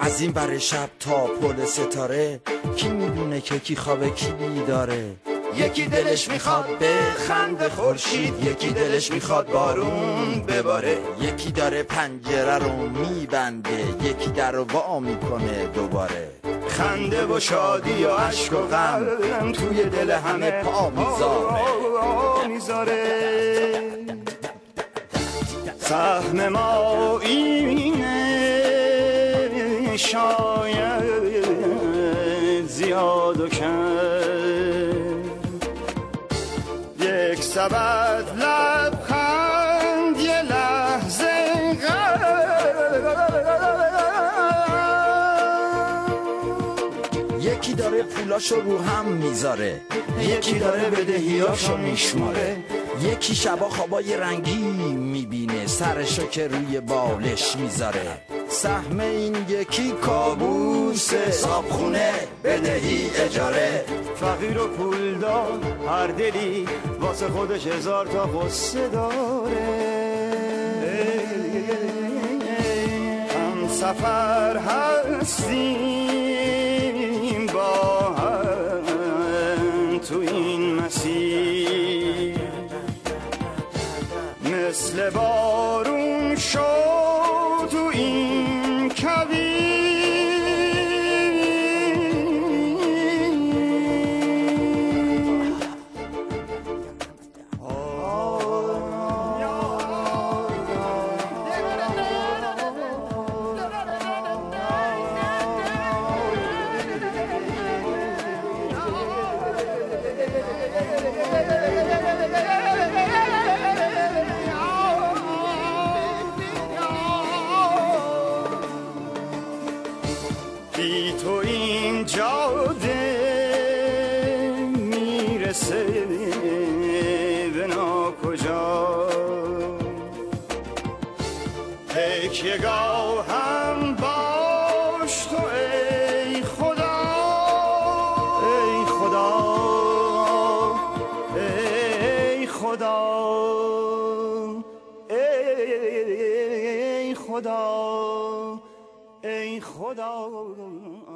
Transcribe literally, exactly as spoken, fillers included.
از این بر شب تا پل ستاره، کی میدونه که کی خوابه کی بیداره. یکی دلش میخواد به خنده خورشید، یکی دلش میخواد بارون بباره. یکی داره پنجره رو میبنده، یکی در رو وا میکنه دوباره. خنده و شادی و عشق و غم توی دل همه پا میذاره. سهم ما اینه شاید زیاد و کم، یک سبد لبخند یه لحظه غم. یکی داره پولاشو رو هم میذاره، یکی داره بدهیاشو میشماره. یکی شبا خوابای رنگی میبینه، سرشو که روی بالش میذاره. سهم این یکی کابوسه، صابخونه بدهی اجاره. فقیر و پولدار هر دلی واسه خودش هزار تا قصه داره. هم سفر هستیم با هم تو این مسیر، مثل بارون شد تو این کویر. بی تو این جاده میرسه به ناکجا. تکیه گاه هم باش تو ای خدا، ای خدا، ای خدا، ای خدا، ای خدا.